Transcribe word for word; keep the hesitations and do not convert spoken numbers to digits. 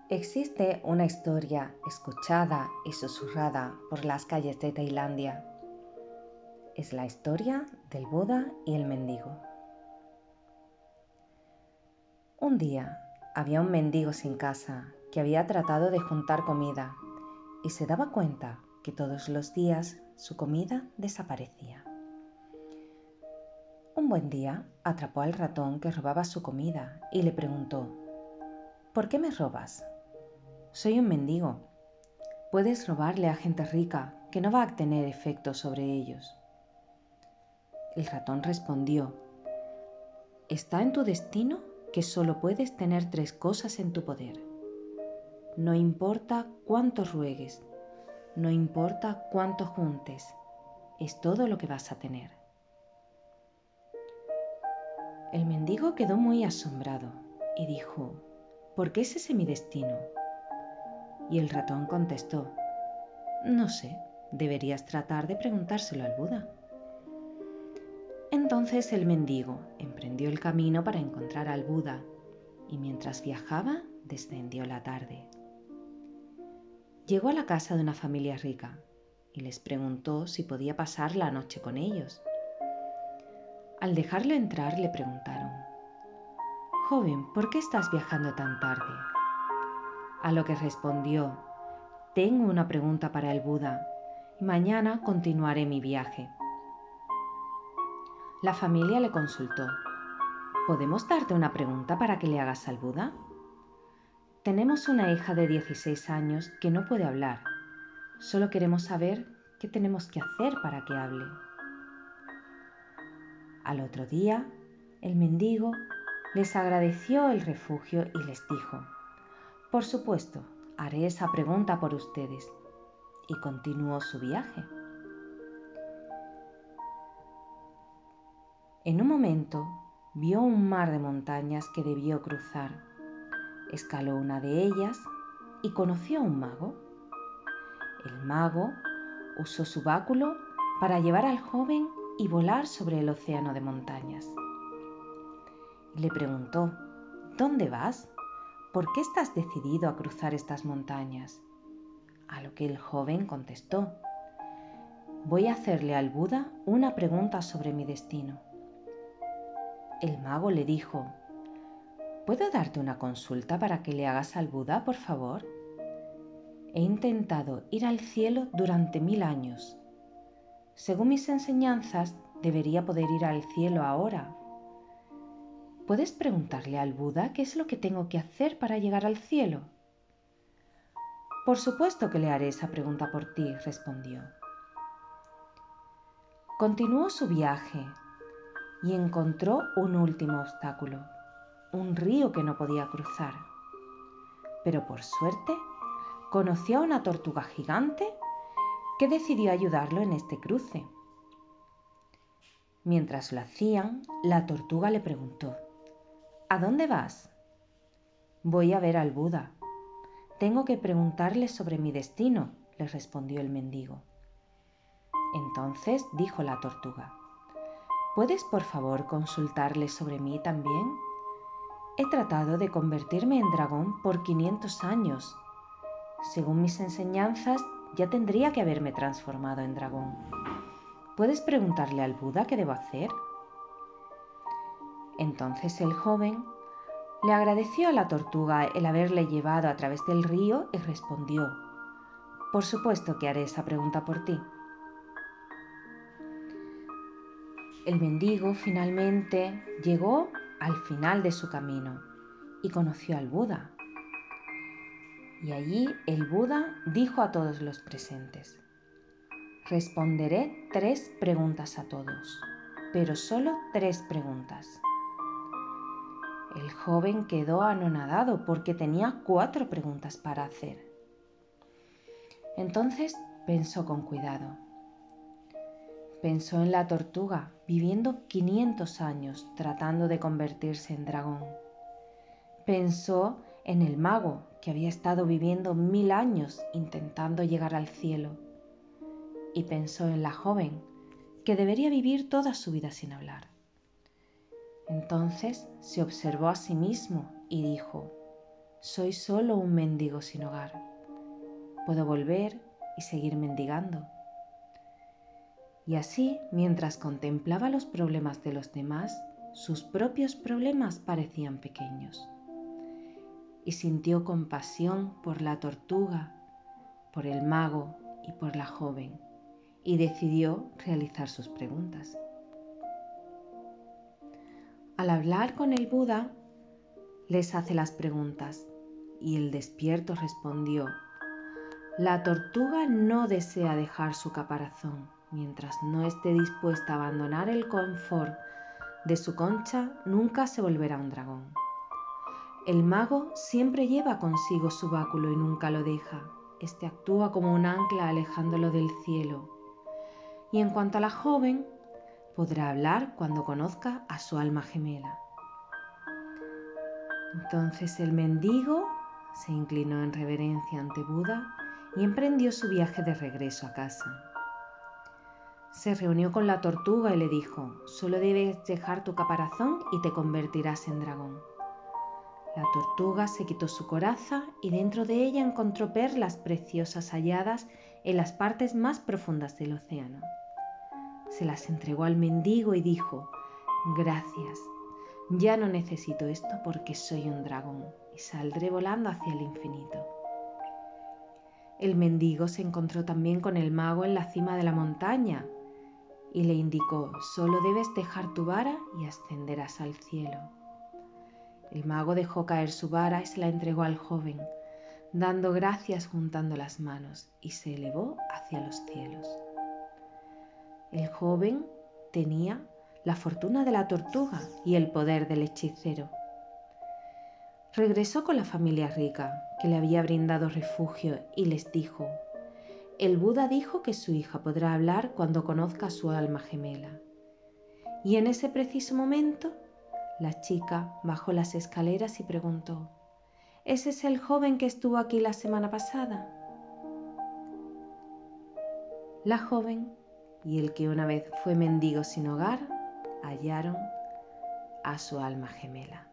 Existe una historia escuchada y susurrada por las calles de Tailandia. Es la historia del Buda y el mendigo. Un día había un mendigo sin casa que había tratado de juntar comida y se daba cuenta que todos los días su comida desaparecía. Un buen día atrapó al ratón que robaba su comida y le preguntó: ¿por qué me robas? Soy un mendigo. Puedes robarle a gente rica, que no va a tener efecto sobre ellos. El ratón respondió: está en tu destino que solo puedes tener tres cosas en tu poder. No importa cuánto ruegues, no importa cuánto juntes, es todo lo que vas a tener. El mendigo quedó muy asombrado y dijo: ¿por qué es ese mi destino? Y el ratón contestó: no sé, deberías tratar de preguntárselo al Buda. Entonces el mendigo emprendió el camino para encontrar al Buda y mientras viajaba descendió la tarde. Llegó a la casa de una familia rica y les preguntó si podía pasar la noche con ellos. Al dejarlo entrar le preguntaron: joven, ¿por qué estás viajando tan tarde? A lo que respondió: tengo una pregunta para el Buda y mañana continuaré mi viaje. La familia le consultó: ¿podemos darte una pregunta para que le hagas al Buda? Tenemos una hija de dieciséis años que no puede hablar. Solo queremos saber qué tenemos que hacer para que hable. Al otro día, el mendigo les agradeció el refugio y les dijo: por supuesto, haré esa pregunta por ustedes. Y continuó su viaje. En un momento, vio un mar de montañas que debió cruzar. Escaló una de ellas y conoció a un mago. El mago usó su báculo para llevar al joven y volar sobre el océano de montañas. Le preguntó: ¿dónde vas? ¿Por qué estás decidido a cruzar estas montañas? A lo que el joven contestó: voy a hacerle al Buda una pregunta sobre mi destino. El mago le dijo: ¿puedo darte una consulta para que le hagas al Buda, por favor? He intentado ir al cielo durante mil años. Según mis enseñanzas, debería poder ir al cielo ahora. ¿Puedes preguntarle al Buda qué es lo que tengo que hacer para llegar al cielo? Por supuesto que le haré esa pregunta por ti, respondió. Continuó su viaje y encontró un último obstáculo, un río que no podía cruzar. Pero por suerte, conoció a una tortuga gigante que decidió ayudarlo en este cruce. Mientras lo hacían, la tortuga le preguntó: ¿a dónde vas? Voy a ver al Buda. Tengo que preguntarle sobre mi destino, le respondió el mendigo. Entonces dijo la tortuga: ¿puedes por favor consultarle sobre mí también? He tratado de convertirme en dragón por quinientos años. Según mis enseñanzas, ya tendría que haberme transformado en dragón. ¿Puedes preguntarle al Buda qué debo hacer? Entonces el joven le agradeció a la tortuga el haberle llevado a través del río y respondió: por supuesto que haré esa pregunta por ti. El mendigo finalmente llegó al final de su camino y conoció al Buda. Y allí el Buda dijo a todos los presentes: responderé tres preguntas a todos, pero solo tres preguntas. El joven quedó anonadado porque tenía cuatro preguntas para hacer. Entonces pensó con cuidado. Pensó en la tortuga viviendo quinientos años tratando de convertirse en dragón. Pensó en el mago que había estado viviendo mil años intentando llegar al cielo. Y pensó en la joven que debería vivir toda su vida sin hablar. Entonces se observó a sí mismo y dijo: soy solo un mendigo sin hogar. Puedo volver y seguir mendigando. Y así, mientras contemplaba los problemas de los demás, sus propios problemas parecían pequeños. Y sintió compasión por la tortuga, por el mago y por la joven, y decidió realizar sus preguntas. Al hablar con el Buda, les hace las preguntas, y el despierto respondió: la tortuga no desea dejar su caparazón. Mientras no esté dispuesta a abandonar el confort de su concha, nunca se volverá un dragón. El mago siempre lleva consigo su báculo y nunca lo deja. Este actúa como un ancla alejándolo del cielo. Y en cuanto a la joven, podrá hablar cuando conozca a su alma gemela. Entonces el mendigo se inclinó en reverencia ante Buda y emprendió su viaje de regreso a casa. Se reunió con la tortuga y le dijo: solo debes dejar tu caparazón y te convertirás en dragón. La tortuga se quitó su coraza y dentro de ella encontró perlas preciosas halladas en las partes más profundas del océano. Se las entregó al mendigo y dijo: gracias, ya no necesito esto porque soy un dragón y saldré volando hacia el infinito. El mendigo se encontró también con el mago en la cima de la montaña y le indicó: solo debes dejar tu vara y ascenderás al cielo. El mago dejó caer su vara y se la entregó al joven, dando gracias juntando las manos, y se elevó hacia los cielos. El joven tenía la fortuna de la tortuga y el poder del hechicero. Regresó con la familia rica, que le había brindado refugio, y les dijo: el Buda dijo que su hija podrá hablar cuando conozca a su alma gemela. Y en ese preciso momento, la chica bajó las escaleras y preguntó: ¿ese es el joven que estuvo aquí la semana pasada? La joven y el que una vez fue mendigo sin hogar hallaron a su alma gemela.